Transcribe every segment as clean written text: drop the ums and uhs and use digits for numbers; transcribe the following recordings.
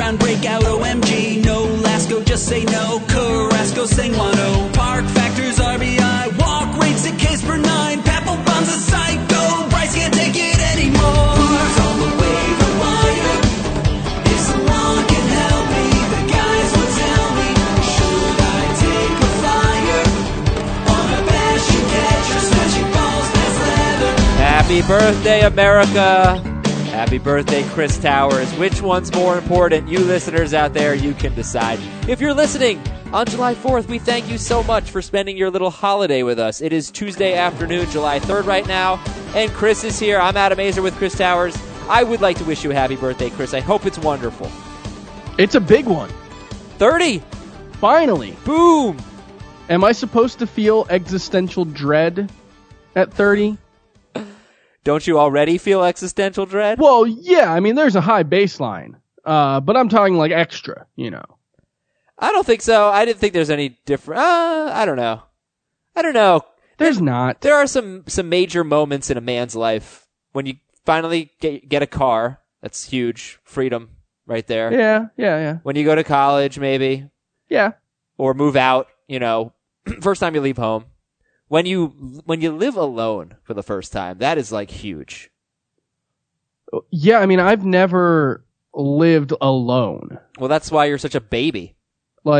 round breakout, OMG. No Lasco, just say no. Carrasco, Sanguano. Park factors, RBI. Walk rates at case per 9. Papelbon's a psycho. Bryce can't take it anymore. Who's on the waiver wire? If someone can help me, the guys will tell me. Should I take a flyer on a bashing catcher, smashing balls past leather? Happy birthday, America. Happy birthday, Chris Towers. Which one's more important? You listeners out there, you can decide. If you're listening on July 4th, we thank you so much for spending your little holiday with us. It is Tuesday afternoon, July 3rd right now, and Chris is here. I'm Adam Azer with Chris Towers. I would like to wish you a happy birthday, Chris. I hope it's wonderful. It's a big one. 30. Finally. Boom. Am I supposed to feel existential dread at 30? Don't you already feel existential dread? Well, yeah. I mean, there's a high baseline. But I'm talking like extra, you know. I don't think so. I didn't think there's any different. I don't know. There's not. There are some major moments in a man's life when you finally get a car. That's huge. Freedom right there. Yeah. When you go to college, maybe. Yeah. Or move out, first time you leave home. When you live alone for the first time, that is like huge. Yeah, I mean, I've never lived alone. Well, that's why you're such a baby. No,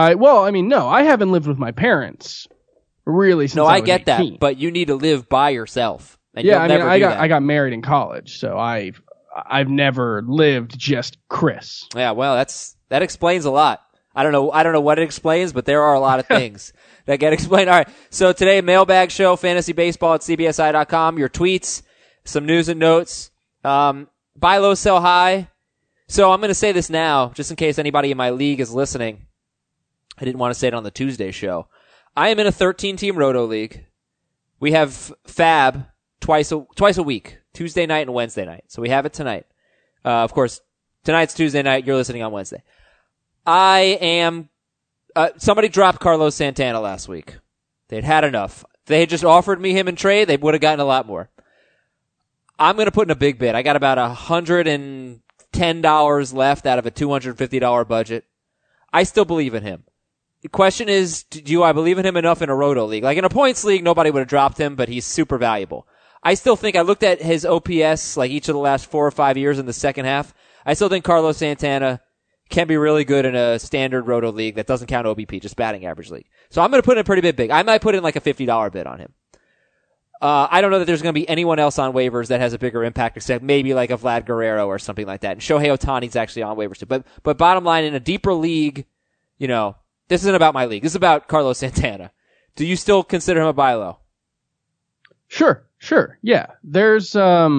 I haven't lived with my parents really since I was get 18. that, but you need to live by yourself. And yeah, I got married in college, so I've never lived just Chris. Yeah, well, that explains a lot. I don't know what it explains, but there are a lot of things that get explained. All right, so today, mailbag show, fantasy baseball at cbsi.com, your tweets, some news and notes, buy low, sell high. So I'm going to say this now, just in case anybody in my league is listening. I didn't want to say it on the Tuesday show. I am in a 13-team Roto League. We have Fab twice a week, Tuesday night and Wednesday night. So we have it tonight. Of course, tonight's Tuesday night. You're listening on Wednesday. Somebody dropped Carlos Santana last week. They'd had enough. If they had just offered me him in trade, they would have gotten a lot more. I'm going to put in a big bid. I got about $110 left out of a $250 budget. I still believe in him. The question is, do I believe in him enough in a Roto League? Like in a points league, nobody would have dropped him, but he's super valuable. I still think, I looked at his OPS like each of the last 4 or 5 years in the second half. I still think Carlos Santana can be really good in a standard Roto League that doesn't count OBP, just batting average league. So I'm going to put in a pretty big. I might put in like a $50 bid on him. I don't know that there's going to be anyone else on waivers that has a bigger impact except maybe like a Vlad Guerrero or something like that. And Shohei Ohtani's actually on waivers too. But bottom line, in a deeper league, this isn't about my league. This is about Carlos Santana. Do you still consider him a buy low? Sure. Yeah. There's,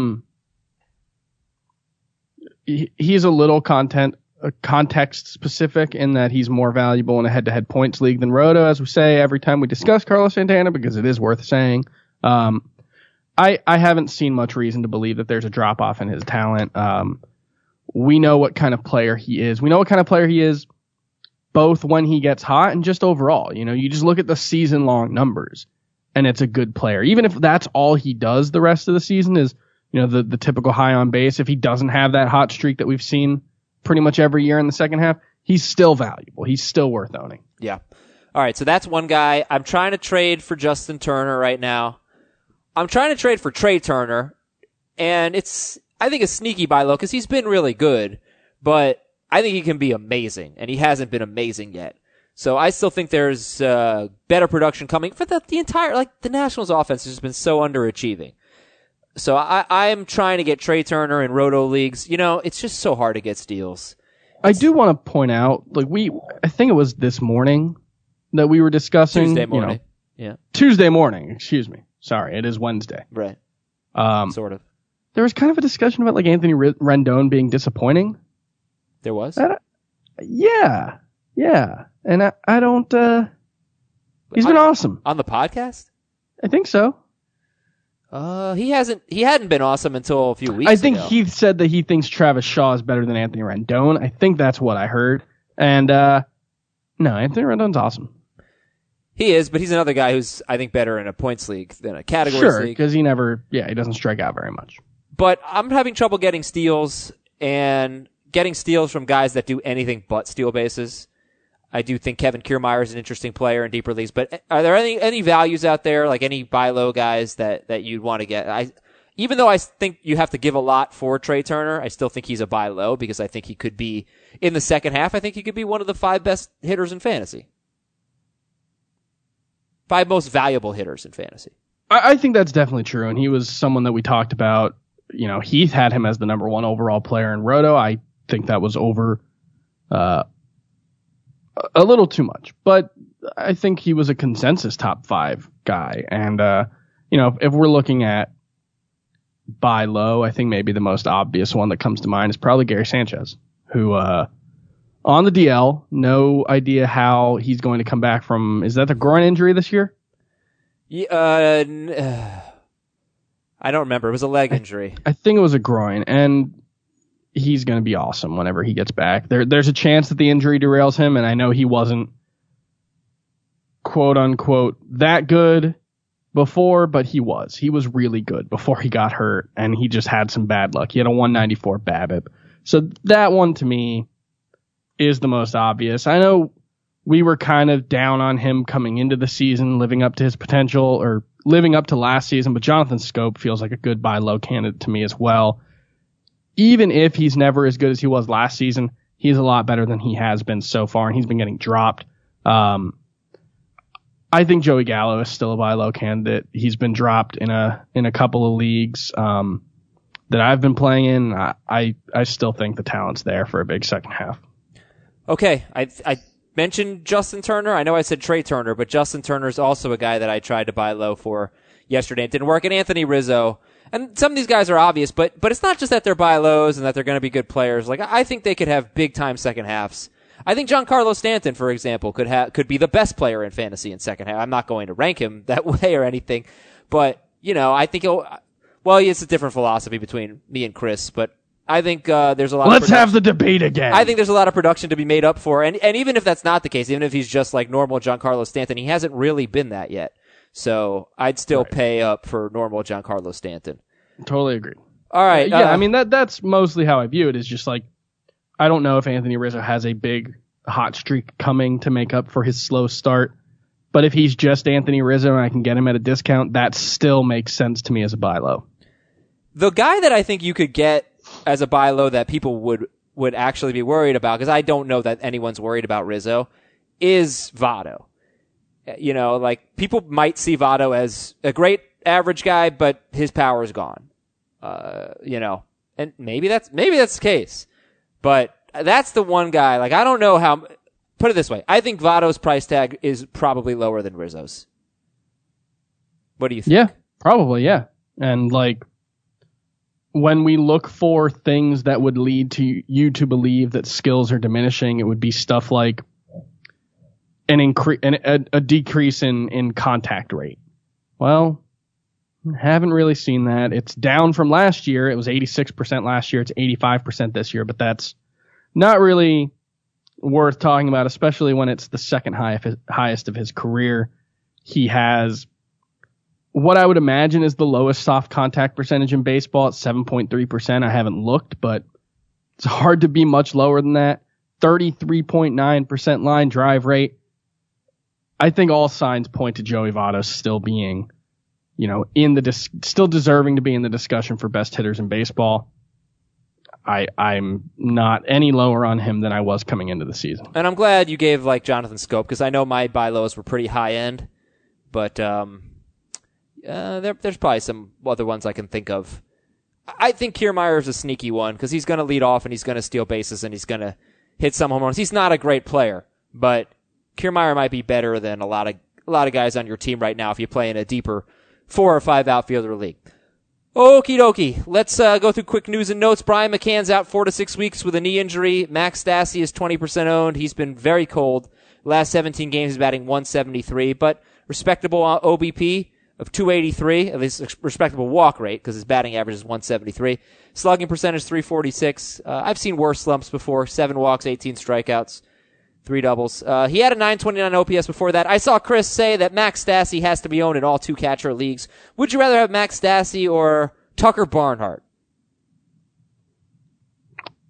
he's a little context specific in that he's more valuable in a head-to-head points league than Roto, as we say every time we discuss Carlos Santana, because it is worth saying. I haven't seen much reason to believe that there's a drop-off in his talent. We know what kind of player he is. We know what kind of player he is both when he gets hot and just overall. You just look at the season-long numbers, and it's a good player. Even if that's all he does the rest of the season is, the typical high on base, if he doesn't have that hot streak that we've seen pretty much every year in the second half, he's still valuable. He's still worth owning. Yeah. All right, so that's one guy. I'm trying to trade for Justin Turner right now. I'm trying to trade for Trey Turner, and I think it's sneaky buy low because he's been really good, but I think he can be amazing, and he hasn't been amazing yet. So I still think there's better production coming for the entire, the Nationals offense has just been so underachieving. So I'm trying to get Trey Turner in Roto leagues. It's just so hard to get steals. I do want to point out, I think it was this morning that we were discussing. Tuesday morning. Yeah. Tuesday morning, excuse me. Sorry, it is Wednesday. Right. Sort of. There was kind of a discussion about Anthony Rendon being disappointing. There was? Yeah. And I don't, he's been awesome. On the podcast? I think so. He hadn't been awesome until a few weeks ago. I think he said that he thinks Travis Shaw is better than Anthony Rendon. I think that's what I heard. And, no, Anthony Rendon's awesome. He is, but he's another guy who's, I think, better in a points league than a categories league. Sure, because he doesn't strike out very much. But I'm having trouble getting steals, and getting steals from guys that do anything but steal bases. I do think Kevin Kiermaier is an interesting player in deeper leagues, but are there any values out there, like any buy low guys that you'd want to get? Even though I think you have to give a lot for Trey Turner, I still think he's a buy low because I think he could be, in the second half, I think he could be one of the 5 best hitters in fantasy. 5 most valuable hitters in fantasy. I think that's definitely true, and he was someone that we talked about. You know, Heath had him as the number 1 overall player in Roto. I think that was over a little too much, but I think he was a consensus top 5 guy. And, you know, if we're looking at buy low, I think maybe the most obvious one that comes to mind is probably Gary Sanchez, who, on the DL, no idea how he's going to come back from, is that the groin injury this year? Yeah, I don't remember. It was a leg injury. I think it was a groin, and he's going to be awesome whenever he gets back. There's a chance that the injury derails him, and I know he wasn't quote unquote that good before, but he was. He was really good before he got hurt, and he just had some bad luck. He had a 194 BABIP. So that one to me is the most obvious. I know we were kind of down on him coming into the season, living up to his potential, or living up to last season, but Jonathan Scope feels like a good buy low candidate to me as well. Even if he's never as good as he was last season, he's a lot better than he has been so far, and he's been getting dropped. I think Joey Gallo is still a buy low candidate. He's been dropped in a couple of leagues that I've been playing in. I still think the talent's there for a big second half. Okay, I mentioned Justin Turner. I know I said Trey Turner, but Justin Turner is also a guy that I tried to buy low for yesterday. It didn't work. And Anthony Rizzo. And some of these guys are obvious, but it's not just that they're buy lows and that they're going to be good players. Like, I think they could have big time second halves. I think Giancarlo Stanton, for example, could be the best player in fantasy in second half. I'm not going to rank him that way or anything, but you know, I think it's a different philosophy between me and Chris, but I think there's a lot. Let's have the debate again. I think there's a lot of production to be made up for, and even if that's not the case, even if he's just like normal Giancarlo Stanton, he hasn't really been that yet. So I'd still pay up for normal Giancarlo Stanton. Totally agree. All right. Yeah, I mean that's mostly how I view it. Is just like, I don't know if Anthony Rizzo has a big hot streak coming to make up for his slow start, but if he's just Anthony Rizzo and I can get him at a discount, that still makes sense to me as a buy low. The guy that I think you could get as a buy low that people would actually be worried about, because I don't know that anyone's worried about Rizzo, is Votto. You know, like, people might see Votto as a great average guy, but his power is gone. You know, and maybe that's the case, but that's the one guy. Like, I don't know how. Put it this way: I think Votto's price tag is probably lower than Rizzo's. What do you think? Yeah, probably. Yeah, and like, when we look for things that would lead to you to believe that skills are diminishing, it would be stuff like a decrease in contact rate. Well, haven't really seen that. It's down from last year. It was 86% last year. It's 85% this year, but that's not really worth talking about, especially when it's the second highest of his career. He has what I would imagine is the lowest soft contact percentage in baseball at 7.3%. I haven't looked, but it's hard to be much lower than that. 33.9% line drive rate. I think all signs point to Joey Votto still being, you know, still deserving to be in the discussion for best hitters in baseball. I'm not any lower on him than I was coming into the season. And I'm glad you gave like Jonathan Scope, because I know my buy lows were pretty high end, but there's probably some other ones I can think of. I think Kiermaier is a sneaky one because he's going to lead off and he's going to steal bases and he's going to hit some home runs. He's not a great player, but Kiermaier might be better than a lot of guys on your team right now if you play in a deeper 4 or 5 outfielder league. Okie dokie. Let's go through quick news and notes. Brian McCann's out 4 to 6 weeks with a knee injury. Max Stassi is 20% owned. He's been very cold. Last 17 games, he's batting 173, but respectable OBP of 283, at least respectable walk rate because his batting average is 173. Slugging percentage 346. I've seen worse slumps before. 7 walks, 18 strikeouts, 3 doubles. He had a 929 OPS before that. I saw Chris say that Max Stassi has to be owned in all 2 catcher leagues. Would you rather have Max Stassi or Tucker Barnhart?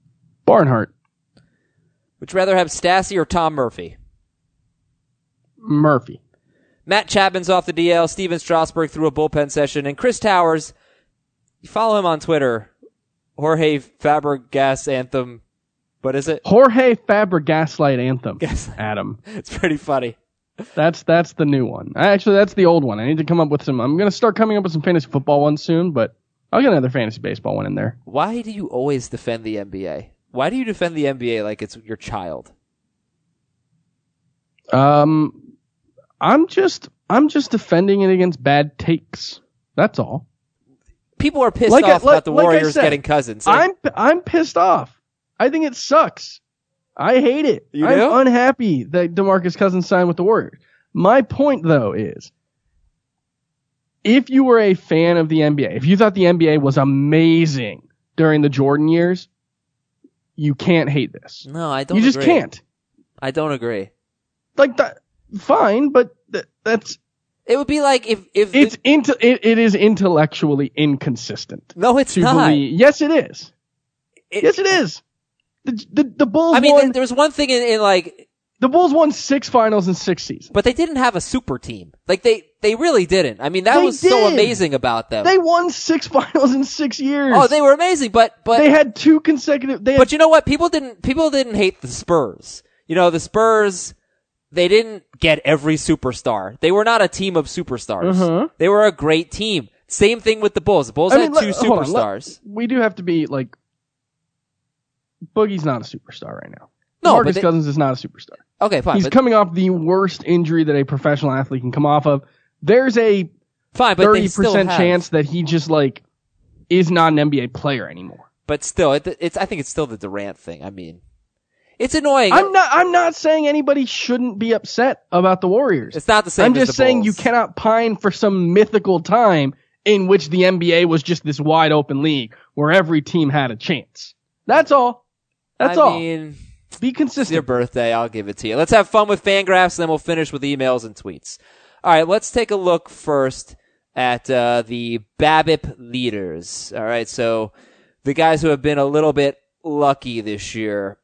Barnhart. Would you rather have Stassi or Tom Murphy? Murphy. Matt Chapman's off the DL. Steven Strasburg threw a bullpen session. And Chris Towers, you follow him on Twitter. Jorge Fabregas anthem. What is it? Jorge Fabregaslight anthem. Gaslight. Adam. It's pretty funny. That's the new one. Actually, that's the old one. I need to come up with some. I'm going to start coming up with some fantasy football ones soon, but I'll get another fantasy baseball one in there. Why do you always defend the NBA? Why do you defend the NBA like it's your child? I'm just defending it against bad takes. That's all. People are pissed off about the Warriors getting Cousins. I'm pissed off. I think it sucks. I hate it. I'm unhappy that DeMarcus Cousins signed with the Warriors. My point, though, is if you were a fan of the NBA, if you thought the NBA was amazing during the Jordan years, you can't hate this. No, I don't. You just can't. I don't agree. Like that, fine, but that's. It would be like if it is intellectually inconsistent. No, it's not. Yes, it is. Yes, it is. The Bulls. I mean, there was one thing in like the Bulls won 6 finals in 6 seasons, but they didn't have a super team. Like they really didn't. I mean, that was so amazing about them. They won 6 finals in 6 years. Oh, they were amazing, but they had 2 consecutive. But you know what? People didn't hate the Spurs. You know, the Spurs. They didn't get every superstar. They were not a team of superstars. Uh-huh. They were a great team. Same thing with the Bulls. The Bulls had 2 superstars. We do have to be like, Boogie's not a superstar right now. No, Marcus Cousins is not a superstar. Okay, fine. He's coming off the worst injury that a professional athlete can come off of. There's a 30% chance that he just like is not an NBA player anymore. But still, I think it's still the Durant thing. I mean, it's annoying. I'm not saying anybody shouldn't be upset about the Warriors. It's not the same. I'm just saying you cannot pine for some mythical time in which the NBA was just this wide open league where every team had a chance. That's all. That's all. I mean, be consistent. It's your birthday. I'll give it to you. Let's have fun with Fangraphs, and then we'll finish with emails and tweets. All right, let's take a look first at the BABIP leaders. All right, so the guys who have been a little bit lucky this year.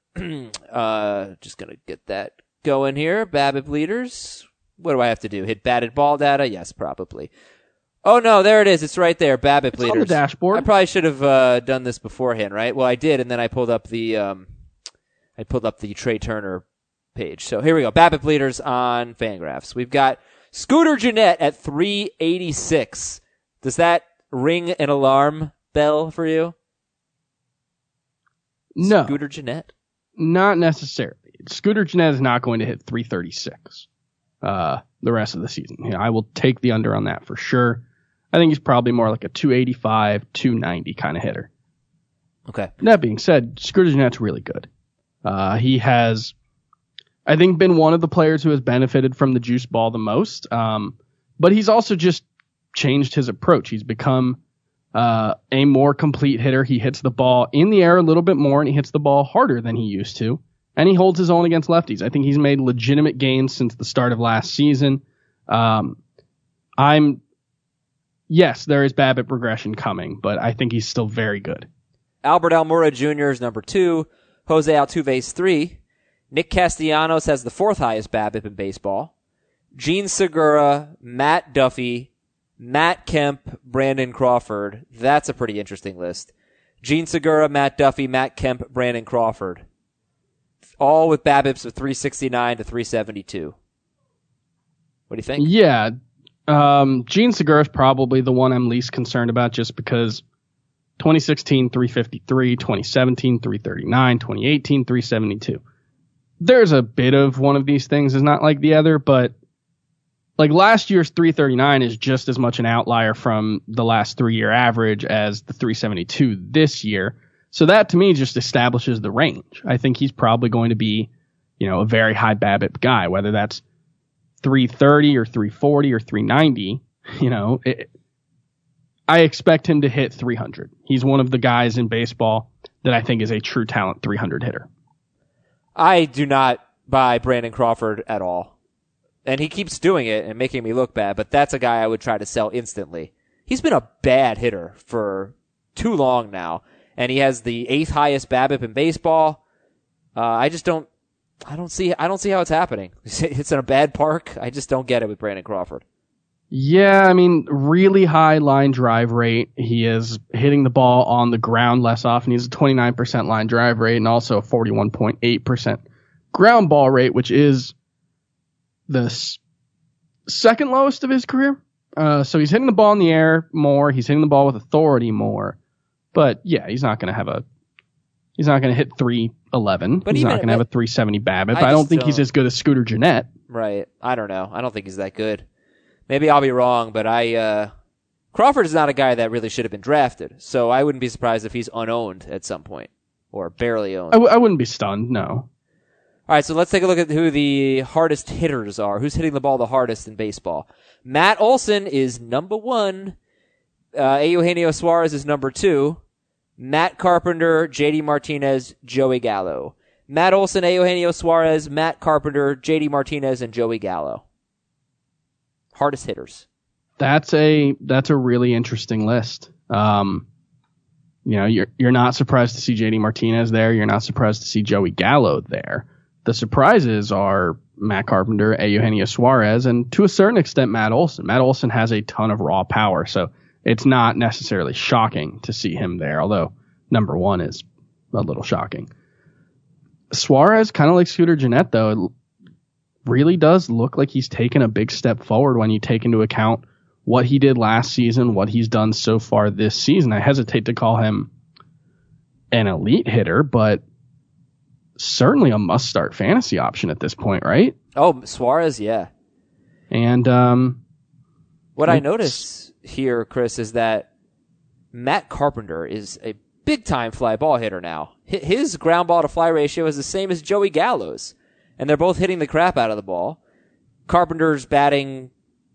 Just going to get that going here. BABIP leaders. What do I have to do? Hit batted ball data? Yes, probably. Oh, no, there it is. It's right there. BABIP leaders. On the dashboard. I probably should have done this beforehand, right? Well, I did, and then I pulled up the Trey Turner page. So here we go. BABIP leaders on Fangraphs. We've got Scooter Gennett at 386. Does that ring an alarm bell for you? No. Scooter Gennett? Not necessarily. Scooter Gennett is not going to hit 336 the rest of the season. Yeah, I will take the under on that for sure. I think he's probably more like a 285, 290 kind of hitter. Okay. That being said, Scooter Gennett's really good. He has, I think, been one of the players who has benefited from the juice ball the most. But he's also just changed his approach. He's become a more complete hitter. He hits the ball in the air a little bit more, and he hits the ball harder than he used to. And he holds his own against lefties. I think he's made legitimate gains since the start of last season. Yes, there is BABIP regression coming, but I think he's still very good. Albert Almora Jr. is number 2. Jose Altuve is 3. Nick Castellanos has the 4th highest BABIP in baseball. Gene Segura, Matt Duffy, Matt Kemp, Brandon Crawford. That's a pretty interesting list. Gene Segura, Matt Duffy, Matt Kemp, Brandon Crawford. All with BABIPs of 369 to 372. What do you think? Yeah. Gene Segura is probably the one I'm least concerned about just because 2016, 353, 2017, 339, 2018, 372. There's a bit of one of these things is not like the other, but like last year's 339 is just as much an outlier from the last 3-year average as the 372 this year. So that to me just establishes the range. I think he's probably going to be, a very high BABIP guy, whether that's 330 or 340 or 390, I expect him to hit 300. He's one of the guys in baseball that I think is a true talent 300 hitter. I do not buy Brandon Crawford at all. And he keeps doing it and making me look bad, but that's a guy I would try to sell instantly. He's been a bad hitter for too long now. and he has the 8th highest BABIP in baseball. I don't see how it's happening. It's in a bad park. I just don't get it with Brandon Crawford. Yeah, I mean, really high line drive rate. He is hitting the ball on the ground less often. He has a 29% line drive rate and also a 41.8% ground ball rate, which is the second lowest of his career. So he's hitting the ball in the air more. He's hitting the ball with authority more. But yeah, he's not going to hit 311. He's not going to have a 370 BABIP. I don't think he's as good as Scooter Gennett. Right. I don't know. I don't think he's that good. Maybe I'll be wrong, but Crawford is not a guy that really should have been drafted, so I wouldn't be surprised if he's unowned at some point, or barely owned. I wouldn't be stunned, no. All right, so let's take a look at who the hardest hitters are. Who's hitting the ball the hardest in baseball? Matt Olson is number 1. Eugenio Suarez is number 2. Matt Carpenter, JD Martinez, Joey Gallo. Matt Olson, Eugenio Suarez, Matt Carpenter, JD Martinez, and Joey Gallo. Hardest hitters. That's a really interesting list. You're not surprised to see JD Martinez there. You're not surprised to see Joey Gallo there. The surprises are Matt Carpenter, Eugenio Suarez, and to a certain extent Matt Olson. Matt Olson has a ton of raw power, so it's not necessarily shocking to see him there, although number 1 is a little shocking. Suarez, kind of like Scooter Gennett, though, really does look like he's taken a big step forward when you take into account what he did last season, what he's done so far this season. I hesitate to call him an elite hitter, but certainly a must-start fantasy option at this point, right? Oh, Suarez, yeah. And what I notice here, Chris, is that Matt Carpenter is a big-time fly ball hitter now. His ground ball to fly ratio is the same as Joey Gallo's. And they're both hitting the crap out of the ball. Carpenter's batting,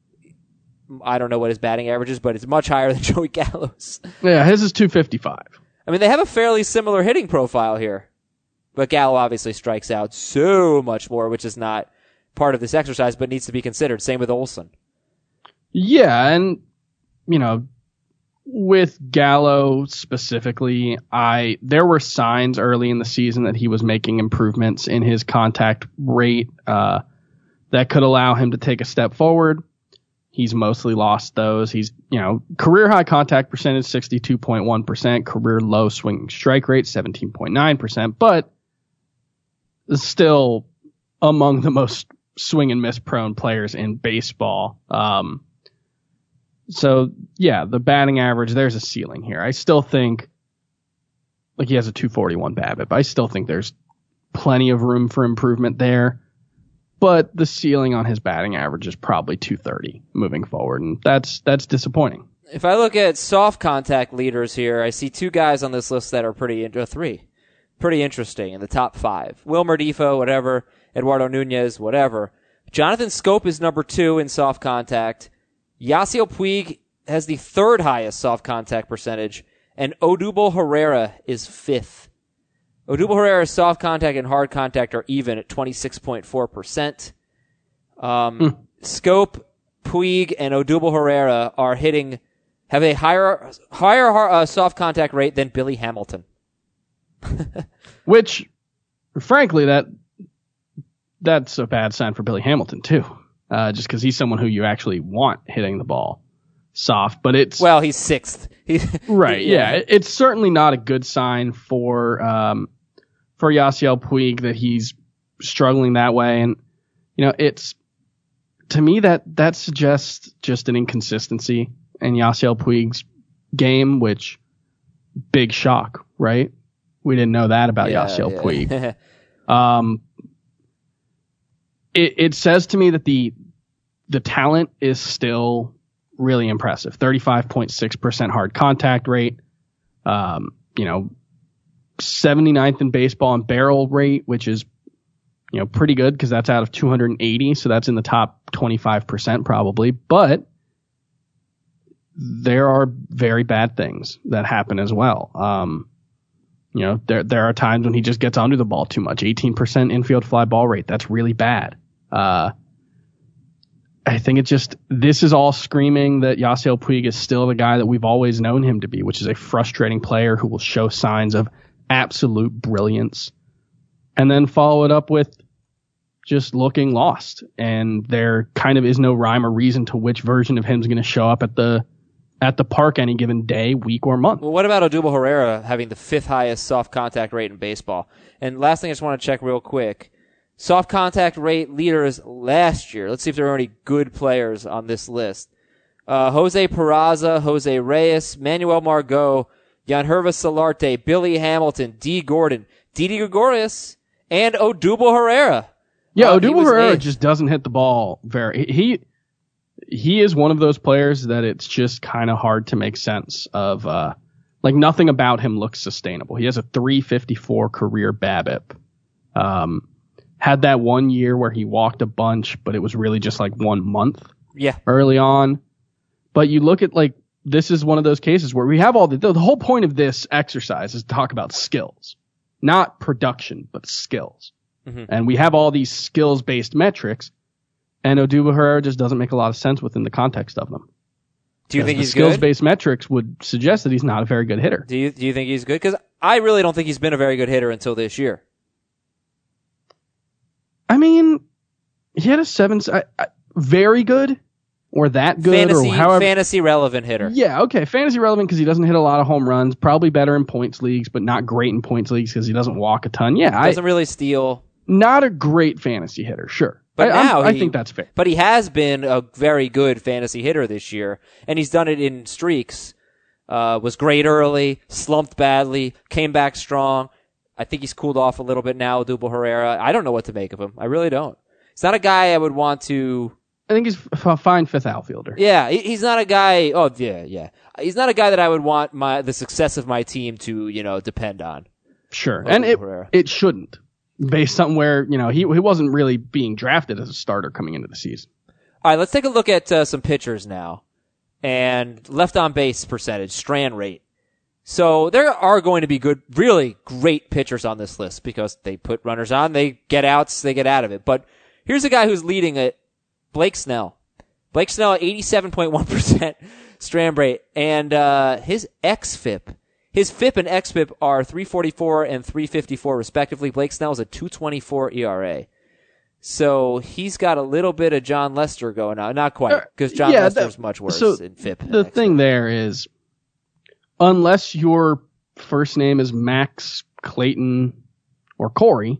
I don't know what his batting average is, but it's much higher than Joey Gallo's. Yeah, his is 255. I mean, they have a fairly similar hitting profile here. But Gallo obviously strikes out so much more, which is not part of this exercise, but needs to be considered. Same with Olson. Yeah, and, with Gallo specifically, there were signs early in the season that he was making improvements in his contact rate that could allow him to take a step forward. He's mostly lost those. He's, career high contact percentage 62.1%, career low swinging strike rate 17.9%, but still among the most swing and miss prone players in baseball. So, yeah, the batting average, there's a ceiling here. I still think, he has a 241 BABIP. I still think there's plenty of room for improvement there. But the ceiling on his batting average is probably 230 moving forward, and that's disappointing. If I look at soft contact leaders here, I see 2 guys on this list that are 3 pretty interesting in the top 5. Wilmer Difo, whatever. Eduardo Nunez, whatever. Jonathan Scope is number 2 in soft contact. Yasiel Puig has the 3rd highest soft contact percentage, and Odubel Herrera is 5th. Odubel Herrera's soft contact and hard contact are even at 26.4%. Scope, Puig, and Odubel Herrera have a higher soft contact rate than Billy Hamilton. Which, frankly, that's a bad sign for Billy Hamilton too. Just because he's someone who you actually want hitting the ball soft, but he's 6th. Right. Yeah. It's certainly not a good sign for Yasiel Puig that he's struggling that way. And, it's, to me, that suggests just an inconsistency in Yasiel Puig's game, which big shock, right? We didn't know that about Yasiel Puig. It says to me that the talent is still really impressive. 35.6% hard contact rate. 79th in baseball and barrel rate, which is, pretty good because that's out of 280. So that's in the top 25% probably. But there are very bad things that happen as well. There are times when he just gets under the ball too much. 18% infield fly ball rate. That's really bad. I think this is all screaming that Yasiel Puig is still the guy that we've always known him to be, which is a frustrating player who will show signs of absolute brilliance and then follow it up with just looking lost. And there kind of is no rhyme or reason to which version of him is going to show up at the park any given day, week, or month. Well, what about Odubel Herrera having the 5th highest soft contact rate in baseball? And last thing I just want to check real quick. Soft contact rate leaders last year. Let's see if there are any good players on this list. Jose Peraza, Jose Reyes, Manuel Margot, Yangervis Solarte, Billy Hamilton, D. Gordon, Didi Gregorius, and Odubel Herrera. Yeah, Odubel Herrera just doesn't hit the ball very. He is one of those players that it's just kind of hard to make sense of. Like nothing about him looks sustainable. He has a 354 career BABIP. Had that one year where he walked a bunch, but it was really just like 1 month. Yeah. Early on. But you look at like, this is one of those cases where we have the whole point of this exercise is to talk about skills, not production, but skills. Mm-hmm. And we have all these skills based metrics, and Odubel Herrera just doesn't make a lot of sense within the context of them. Do you think he's skills good? based metrics would suggest that he's not a very good hitter. Do you think he's good? Because I really don't think he's been a very good hitter until this year. I mean, he had a very good or that good or however. Fantasy relevant hitter. Yeah, okay. Fantasy relevant because he doesn't hit a lot of home runs. Probably better in points leagues, but not great in points leagues because he doesn't walk a ton. Yeah. Doesn't really steal. Not a great fantasy hitter, sure. But I think that's fair. But he has been a very good fantasy hitter this year, and he's done it in streaks. Was great early, slumped badly, came back strong. I think he's cooled off a little bit now, Odubel Herrera. I don't know what to make of him. I really don't. He's not a guy I would want to... I think he's a fine fifth outfielder. Yeah, he's not a guy... Oh, yeah. He's not a guy that I would want the success of my team to, depend on. Sure, and it shouldn't, based on where, he wasn't really being drafted as a starter coming into the season. All right, let's take a look at some pitchers now. And left on base percentage, strand rate. So there are going to be really great pitchers on this list because they put runners on, they get outs, they get out of it. But here's a guy who's leading it, Blake Snell. Blake Snell at 87.1% strand rate, and his xFIP. His FIP and xFIP are 344 and 354 respectively. Blake Snell's a 2.24 ERA. So he's got a little bit of John Lester going on. Not quite, because John Lester's much worse in FIP. The thing there is, unless your first name is Max, Clayton, or Corey,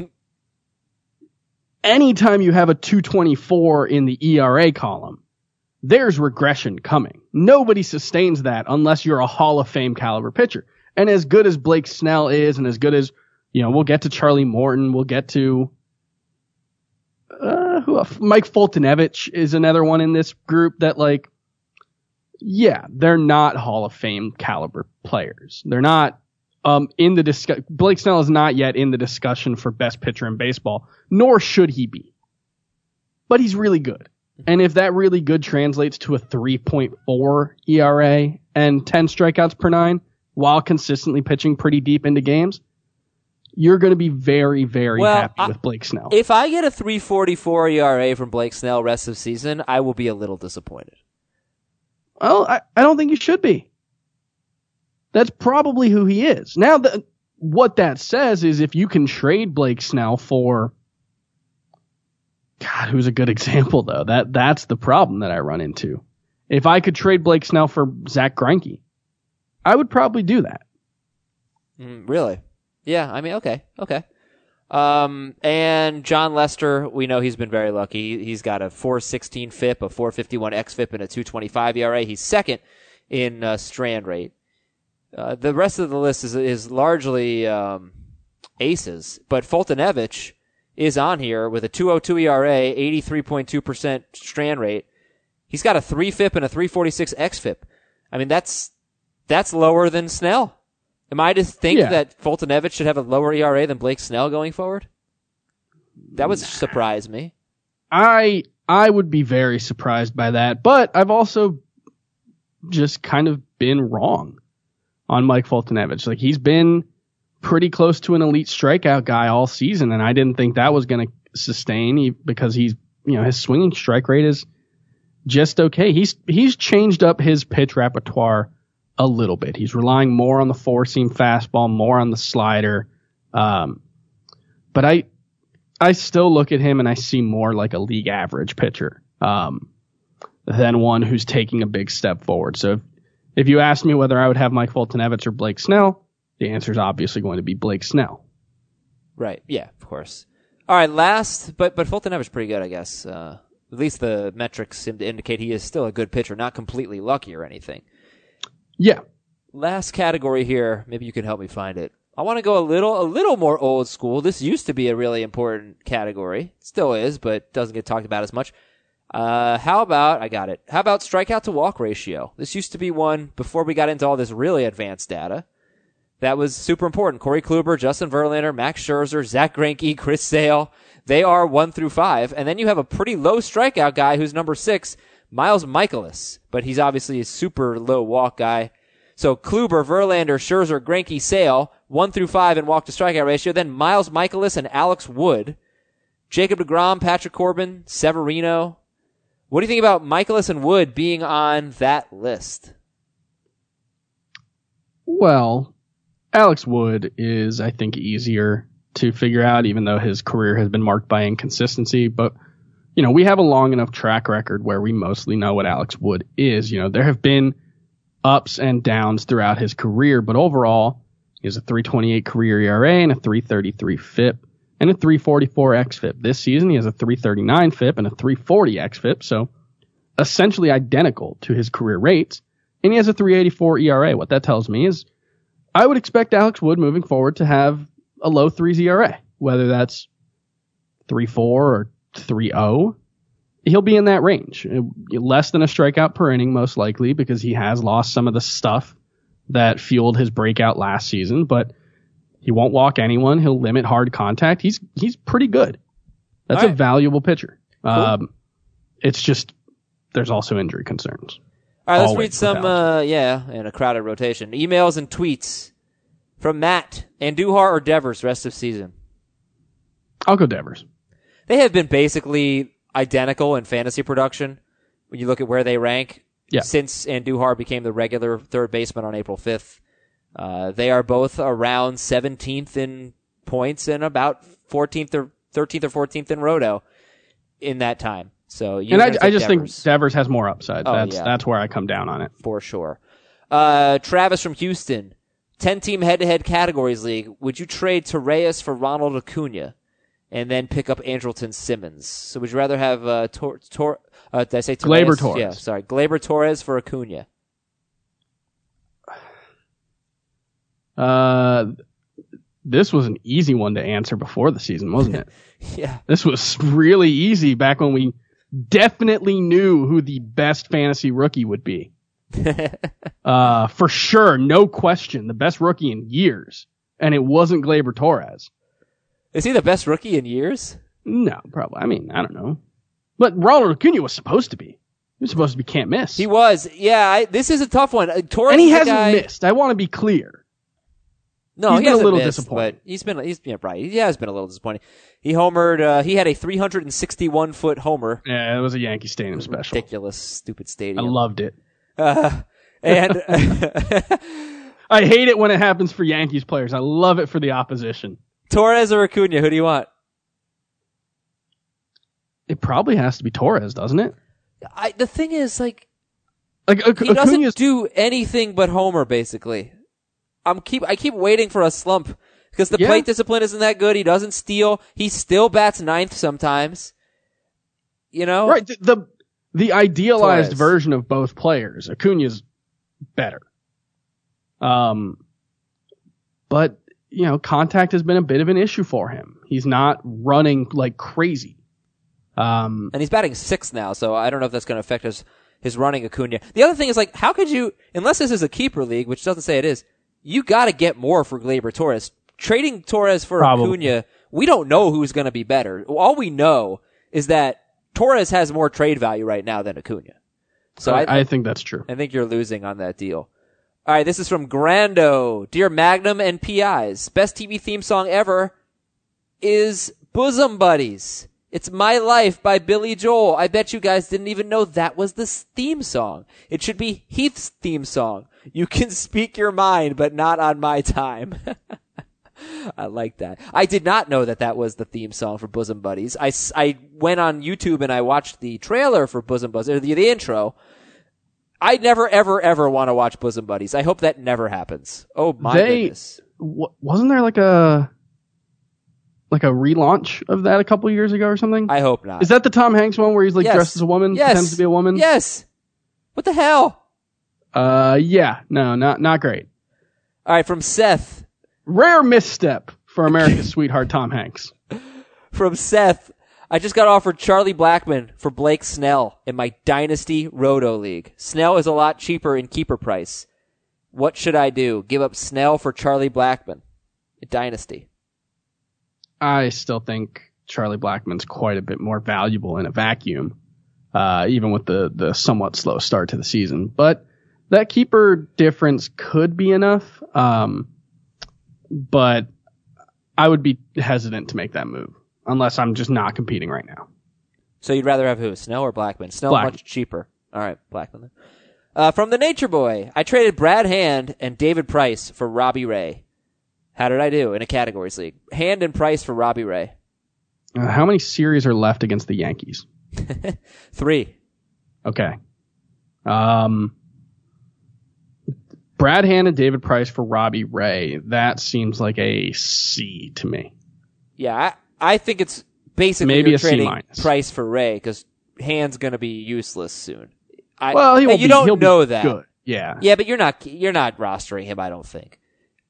anytime you have a 224 in the ERA column, there's regression coming. Nobody sustains that unless you're a Hall of Fame caliber pitcher. And as good as Blake Snell is, and as good as, we'll get to Charlie Morton, we'll get to Mike Foltynewicz is another one in this group that they're not Hall of Fame caliber players. They're not in the discussion. Blake Snell is not yet in the discussion for best pitcher in baseball, nor should he be. But he's really good. And if that really good translates to a 3.4 ERA and 10 strikeouts per 9 while consistently pitching pretty deep into games, you're going to be very, very happy with Blake Snell. If I get a 3.44 ERA from Blake Snell rest of season, I will be a little disappointed. Well, I don't think you should be. That's probably who he is. Now, what that says is if you can trade Blake Snell for... God, who's a good example, though? That's the problem that I run into. If I could trade Blake Snell for Zach Greinke, I would probably do that. Really? Yeah, I mean, okay. And John Lester, we know he's been very lucky. He's got a 4.16 FIP, a 4.51 xFIP, and a 2.25 ERA. He's second in strand rate. The rest of the list is largely aces, but Foltynewicz is on here with a 2.02 ERA, 83.2% strand rate. He's got a 3 FIP and a 3.46 xFIP. I mean, that's lower than Snell. Am I to think that Foltynewicz should have a lower ERA than Blake Snell going forward? That would surprise me. I would be very surprised by that, but I've also just kind of been wrong on Mike Foltynewicz. He's been pretty close to an elite strikeout guy all season, and I didn't think that was going to sustain because he's his swinging strike rate is just okay. He's changed up his pitch repertoire a little bit. He's relying more on the four-seam fastball, more on the slider. But I still look at him and I see more like a league average pitcher than one who's taking a big step forward. So if you ask me whether I would have Mike Foltynewicz or Blake Snell, the answer is obviously going to be Blake Snell. Right. Yeah, of course. All right, last, but Foltynewicz pretty good, I guess. At least the metrics seem to indicate he is still a good pitcher, not completely lucky or anything. Yeah. Last category here, maybe you can help me find it. I want to go a little more old school. This used to be a really important category. Still is, but doesn't get talked about as much. How about strikeout to walk ratio? This used to be one before we got into all this really advanced data. That was super important. Corey Kluber, Justin Verlander, Max Scherzer, Zach Greinke, Chris Sale. They are 1 through 5. And then you have a pretty low strikeout guy who's number 6, Miles Mikolas. But he's obviously a super low walk guy. So Kluber, Verlander, Scherzer, Greinke, Sale, 1 through 5 in walk to strikeout ratio. Then Miles Mikolas and Alex Wood. Jacob deGrom, Patrick Corbin, Severino. What do you think about Mikolas and Wood being on that list? Well, Alex Wood is, I think, easier to figure out, even though his career has been marked by inconsistency. But, we have a long enough track record where we mostly know what Alex Wood is. There have been ups and downs throughout his career, but overall, he has a 3.28 career ERA and a 3.33 FIP and a 3.44 xFIP. This season, he has a 3.39 FIP and a 3.40 xFIP, so essentially identical to his career rates. And he has a 3.84 ERA. What that tells me is I would expect Alex Wood moving forward to have a low 3s ERA, whether that's 3.4 or 3.0. He'll be in that range. Less than a strikeout per inning, most likely, because he has lost some of the stuff that fueled his breakout last season, but he won't walk anyone. He'll limit hard contact. He's pretty good. That's a valuable pitcher. Cool. It's just there's also injury concerns. All right, let's read some, in a crowded rotation. Emails and tweets from Matt. Andujar or Devers rest of season? I'll go Devers. They have been basically identical in fantasy production when you look at where they rank since Andujar became the regular third baseman on April 5th. They are both around 17th in points and about 14th or 13th or 14th in roto in that time. So I just think Devers has more upside. That's where I come down on it. For sure. Travis from Houston, 10-team head-to-head categories league. Would you trade Torreyes for Ronald Acuna and then pick up Andrelton Simmons? So would you rather have did I say Torreyes? Gleyber Torres? Yeah, sorry. Gleyber Torres for Acuna. This was an easy one to answer before the season, wasn't it? Yeah. This was really easy back when we definitely knew who the best fantasy rookie would be. For sure, no question, the best rookie in years. And it wasn't Gleyber Torres. Is he the best rookie in years? No, probably. I mean, I don't know. But Ronald Acuna was supposed to be. He was supposed to be can't miss. He was. Yeah, this is a tough one. Torres, and he hasn't missed. I want to be clear. No, he's been a little missed, disappointing. But he's been right. He has been a little disappointing. He homered. He had a 361-foot homer. Yeah, it was a Yankee Stadium special. Ridiculous, stupid stadium. I loved it. And I hate it when it happens for Yankees players. I love it for the opposition. Torres or Acuna? Who do you want? It probably has to be Torres, doesn't it? The thing is, he Acuna's doesn't do anything but homer, basically. I keep waiting for a slump because the plate discipline isn't that good. He doesn't steal. He still bats ninth sometimes. Right. The idealized Torres. version of both players. Acuna's better. But contact has been a bit of an issue for him. He's not running like crazy. And he's batting 6th now, so I don't know if that's going to affect his running Acuna. The other thing is, how could you, unless this is a keeper league, which doesn't say it is, you got to get more for Gleyber Torres. Trading Torres for Acuna, we don't know who's going to be better. All we know is that Torres has more trade value right now than Acuna. So I think that's true. I think you're losing on that deal. All right, this is from Grando. Dear Magnum and PIs, best TV theme song ever is Bosom Buddies. It's My Life by Billy Joel. I bet you guys didn't even know that was the theme song. It should be Heath's theme song. You can speak your mind, but not on my time. I like that. I did not know that that was the theme song for Bosom Buddies. I went on YouTube and I watched the trailer for Bosom Buddies, or the intro. I never, ever, ever want to watch Bosom Buddies. I hope that never happens. Oh my goodness. Wasn't there like a relaunch of that a couple years ago or something? I hope not. Is that the Tom Hanks one where he's like dressed as a woman, pretends to be a woman? Yes. What the hell? Yeah. No, not great. All right, from Seth. Rare misstep for America's sweetheart Tom Hanks. From Seth. I just got offered Charlie Blackmon for Blake Snell in my Dynasty Roto League. Snell is a lot cheaper in keeper price. What should I do? Give up Snell for Charlie Blackmon in Dynasty. I still think Charlie Blackmon's quite a bit more valuable in a vacuum, even with the somewhat slow start to the season. But that keeper difference could be enough. But I would be hesitant to make that move unless I'm just not competing right now. So you'd rather have who? Snell or Blackmon? Snell much cheaper. All right, Blackmon then. From the Nature Boy, I traded Brad Hand and David Price for Robbie Ray. How did I do in a categories league? Hand and Price for Robbie Ray. How many series are left against the Yankees? 3. Okay. Brad Hand and David Price for Robbie Ray. That seems like a C to me. Yeah, I think it's basically maybe you're a trading C-. Price for Ray because Hand's going to be useless soon. You don't know that. Good. Yeah. Yeah, but you're not rostering him, I don't think.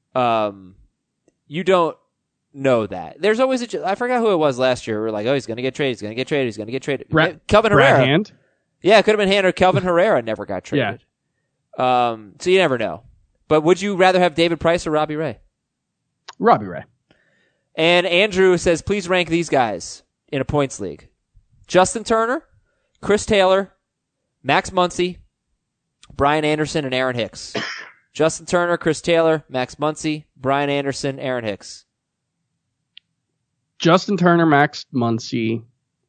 You don't know that. There's always I forgot who it was last year. We're like, oh, he's going to get traded. He's going to get traded. He's going to get traded. Kelvin Herrera. Brad Hand? Yeah, it could have been Hand or Kelvin Herrera never got traded. Yeah. So you never know. But would you rather have David Price or Robbie Ray? Robbie Ray. And Andrew says, please rank these guys in a points league. Justin Turner, Chris Taylor, Max Muncy, Brian Anderson, and Aaron Hicks. Justin Turner, Chris Taylor, Max Muncy, Brian Anderson, Aaron Hicks. Justin Turner, Max Muncy,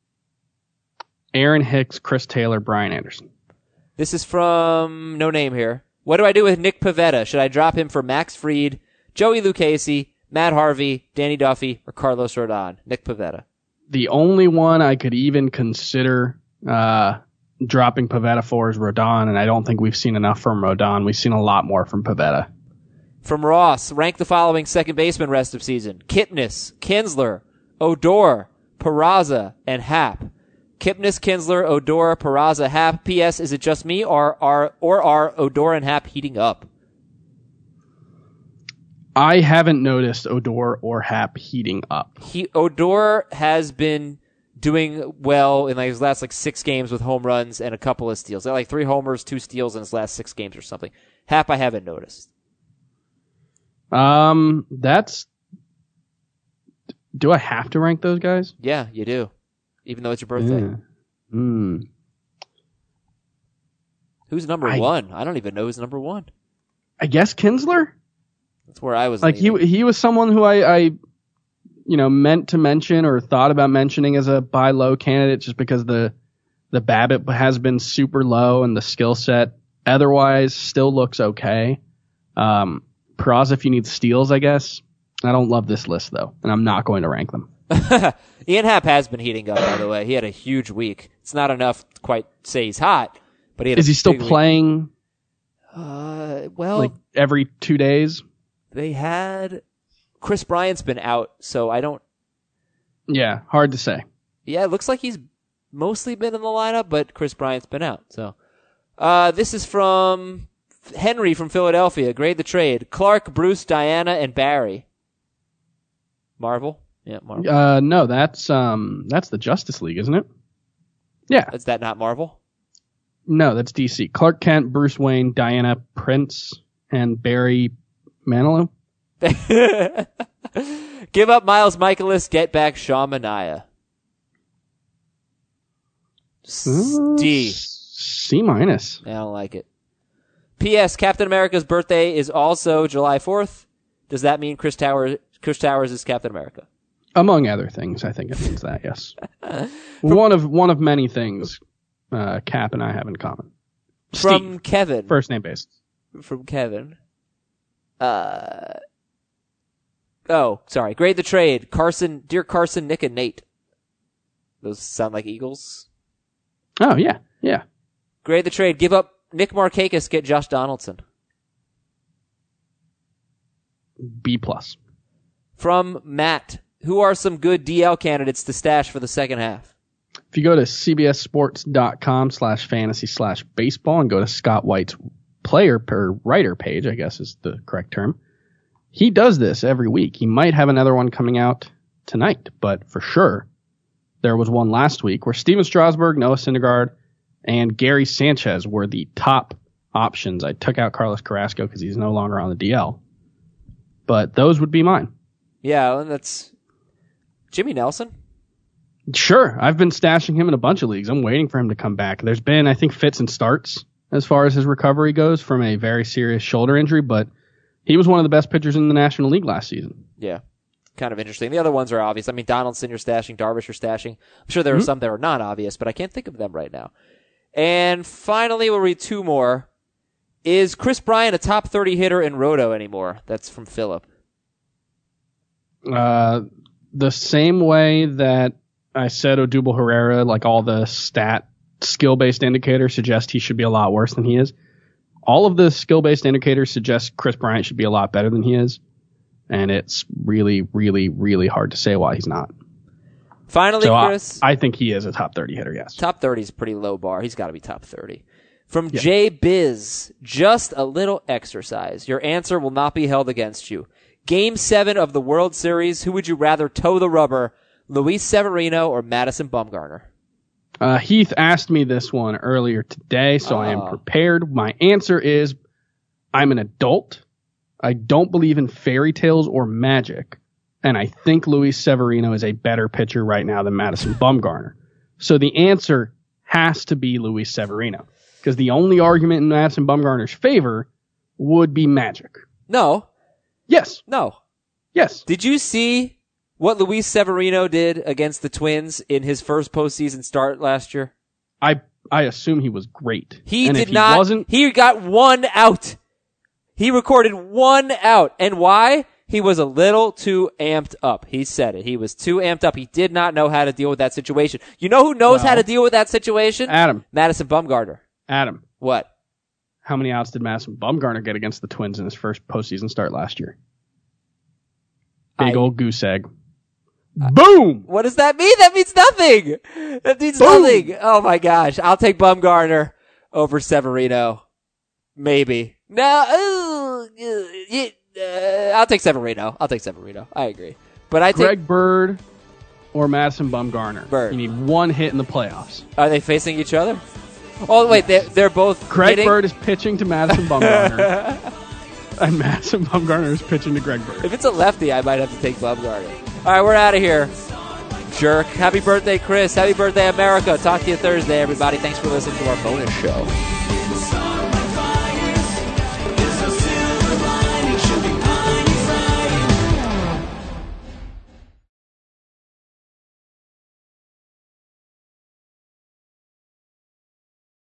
Aaron Hicks, Chris Taylor, Brian Anderson. This is from no name here. What do I do with Nick Pivetta? Should I drop him for Max Fried, Joey Lucchesi, Matt Harvey, Danny Duffy, or Carlos Rodon? Nick Pivetta. The only one I could even consider dropping Pivetta for is Rodon, and I don't think we've seen enough from Rodon. We've seen a lot more from Pivetta. From Ross, rank the following second baseman rest of season. Kipnis, Kinsler, Odor, Peraza, and Happ. Kipnis, Kinsler, Odor, Peraza, Happ. P.S. Is it just me, or are Odor and Happ heating up? I haven't noticed Odor or Happ heating up. Odor has been doing well in his last 6 games with home runs and a couple of steals. They're 3 homers, 2 steals in his last 6 games or something. Happ, I haven't noticed. Do I have to rank those guys? Yeah, you do. Even though it's your birthday. Yeah. Who's number 1? I don't even know who's number 1. I guess Kinsler? That's where I was he was someone who I meant to mention or thought about mentioning as a buy low candidate just because the BABIP has been super low and the skill set otherwise still looks okay. Peraza if you need steals, I guess. I don't love this list though, and I'm not going to rank them. Ian Happ has been heating up, by the way. He had a huge week. It's not enough to quite say he's hot, but is he still playing? Every 2 days. They had Chris Bryant's been out, so I don't. Yeah, hard to say. Yeah, it looks like he's mostly been in the lineup, but Chris Bryant's been out. So, this is from Henry from Philadelphia. Grade the trade: Clark, Bruce, Diana, and Barry. Marvel. Yeah, Marvel. No, that's the Justice League, isn't it? Yeah. Is that not Marvel? No, that's DC. Clark Kent, Bruce Wayne, Diana Prince, and Barry Manilow. Give up Miles Michaelis, get back Sean Manaea. D. C minus. I don't like it. P.S. Captain America's birthday is also July 4th. Does that mean Chris Towers is Captain America? Among other things, I think it means that, yes. one of many things Cap and I have in common. From Steve, Kevin. first name basis. From Kevin. Oh, sorry. Grade the trade. Carson, dear Carson, Nick, and Nate. Those sound like Eagles. Oh, yeah. Yeah. Grade the trade. Give up Nick Markakis, get Josh Donaldson. B+. From Matt. Who are some good DL candidates to stash for the second half? If you go to cbssports.com/fantasy/baseball and go to Scott White's player per writer page, I guess is the correct term, he does this every week. He might have another one coming out tonight, but for sure, there was one last week where Steven Strasburg, Noah Syndergaard, and Gary Sanchez were the top options. I took out Carlos Carrasco because he's no longer on the DL, but those would be mine. Yeah, and that's Jimmy Nelson. Sure. I've been stashing him in a bunch of leagues. I'm waiting for him to come back. There's been, I think, fits and starts as far as his recovery goes from a very serious shoulder injury, but he was one of the best pitchers in the National League last season. Yeah. Kind of interesting. The other ones are obvious. I mean, Donaldson you're stashing, Darvish you're stashing. I'm sure there are some that are not obvious, but I can't think of them right now. And finally, we'll read two more. Is Chris Bryant a top 30 hitter in Roto anymore? That's from Philip. The same way that I said Odubel Herrera, like all the skill-based indicators suggest he should be a lot worse than he is. All of the skill-based indicators suggest Chris Bryant should be a lot better than he is. And it's really, really, really hard to say why he's not. Finally, so Chris. I think he is a top 30 hitter, yes. Top 30 is a pretty low bar. He's got to be top 30. From Jay Biz, just a little exercise. Your answer will not be held against you. Game 7 of the World Series, who would you rather toe the rubber, Luis Severino or Madison Bumgarner? Heath asked me this one earlier today, so I am prepared. My answer is I'm an adult. I don't believe in fairy tales or magic, and I think Luis Severino is a better pitcher right now than Madison Bumgarner. So the answer has to be Luis Severino, because the only argument in Madison Bumgarner's favor would be magic. No. Yes. No. Yes. Did you see what Luis Severino did against the Twins in his first postseason start last year? I assume he was great. He did not. He got one out. He recorded one out. And why? He was a little too amped up. He said it. He was too amped up. He did not know how to deal with that situation. You know who knows how to deal with that situation? Adam. Madison Bumgarner. Adam. What? How many outs did Madison Bumgarner get against the Twins in his first postseason start last year? Big old goose egg. Boom! What does that mean? That means nothing. That means nothing. Oh my gosh. I'll take Bumgarner over Severino. Maybe. No. I'll take Severino. I agree. But I take Greg Bird or Madison Bumgarner. Bird. You need one hit in the playoffs. Are they facing each other? Oh, wait. They're both Greg hitting? Bird is pitching to Madison Bumgarner. And Madison Bumgarner is pitching to Greg Bird. If it's a lefty, I might have to take Bumgarner. All right, we're out of here. Jerk. Happy birthday, Chris. Happy birthday, America. Talk to you Thursday, everybody. Thanks for listening to our bonus show.